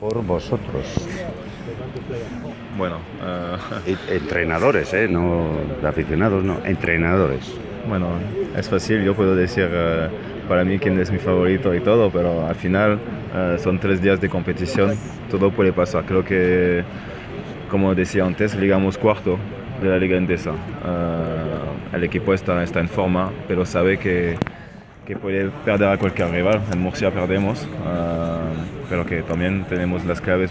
por vosotros. Bueno, Entrenadores, no aficionados, no, entrenadores. bueno, es fácil, yo puedo decir para mí quién es mi favorito y todo, pero al final son 3 días de competición, todo puede pasar. Creo que, como decía antes, llegamos cuarto de la Liga Endesa. El equipo está en forma, pero sabe que puede perder a cualquier rival. En Murcia perdemos, pero que también tenemos las claves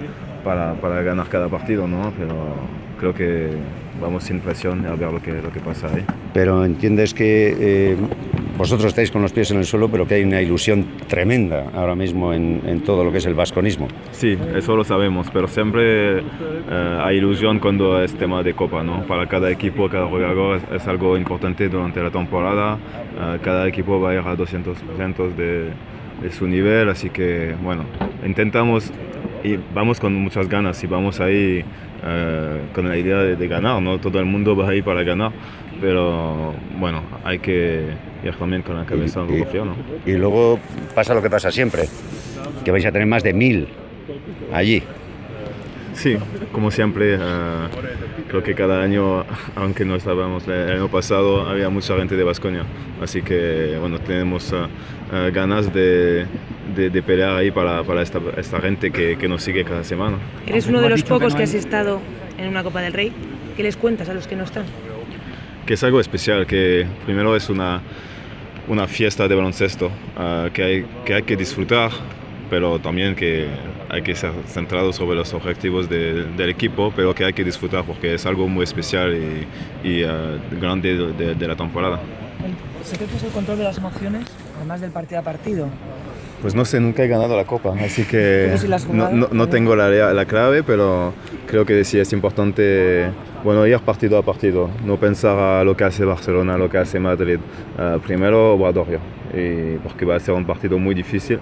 para ganar cada partido, ¿no? Pero creo que vamos sin presión a ver lo que pasa ahí. Pero entiendes que vosotros estáis con los pies en el suelo, pero que hay una ilusión tremenda ahora mismo en todo lo que es el vasconismo. Sí, eso lo sabemos, pero siempre hay ilusión cuando es tema de copa, ¿no? Para cada equipo, cada jugador es algo importante durante la temporada. Cada equipo va a ir a 200% de su nivel, así que bueno, intentamos y vamos con muchas ganas y vamos ahí con la idea de ganar, ¿no? Todo el mundo va ahí para ganar, pero bueno, hay que ir también con la cabeza un poco fría, ¿no? Y luego pasa lo que pasa siempre, que vais a tener más de 1000 allí. Sí, como siempre, creo que cada año, aunque no estábamos el año pasado, había mucha gente de Baskonia, así que bueno, tenemos ganas de pelear ahí para esta gente que nos sigue cada semana. Eres uno de los pocos que has estado en una Copa del Rey. ¿Qué les cuentas a los que no están? Que es algo especial, que primero es una fiesta de baloncesto que hay que disfrutar, pero también que hay que ser centrado sobre los objetivos del equipo, pero que hay que disfrutar porque es algo muy especial y grande de la temporada. ¿El secreto es el control de las emociones, además del partido a partido? Pues no sé, nunca he ganado la Copa, así que ¿Pero si la has jugado? no tengo la clave, pero creo que sí es importante, bueno, ir partido a partido, no pensar a lo que hace Barcelona, lo que hace Madrid. Primero Obradoiro, porque va a ser un partido muy difícil.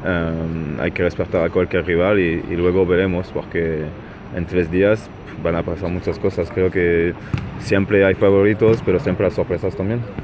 Hay que respetar a cualquier rival y luego veremos, porque en 3 días van a pasar muchas cosas. Creo que siempre hay favoritos, pero siempre hay sorpresas también.